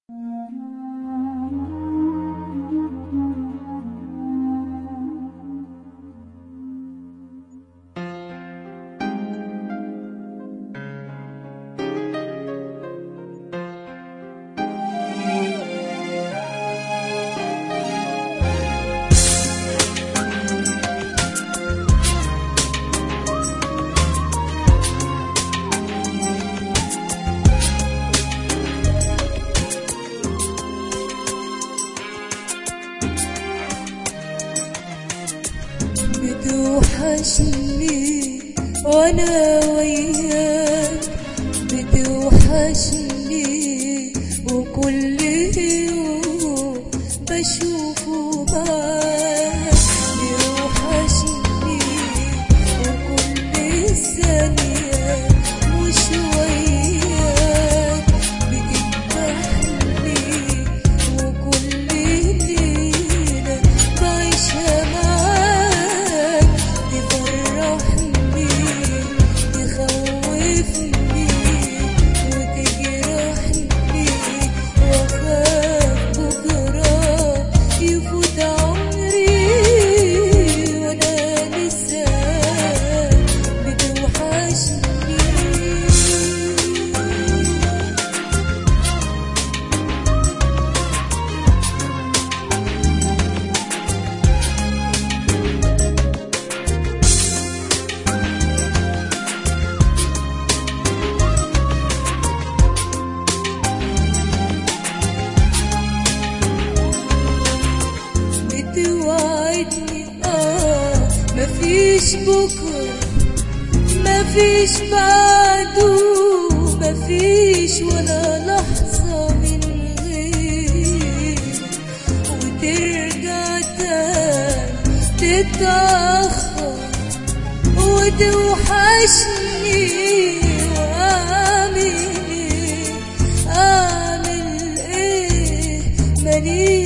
بتوحشني وانا وياك، بتوحشني وكل يوم بشوفه معاك، بيوحشني وكل ثانية مش وياك، بتذبحني وكل ليلة بعيشها معاك، تفرحني تخوفني وتجرحني، واخاف بكرة يفوت عمري وانا لسه بتوحشني. بتوعدني مفيش بكرة، مفيش بعده، مفيش ولا لحظة من غيرك، وترجع تاني تتأخر وتوحشني، وأعمل إيه أعمل إيه ماليش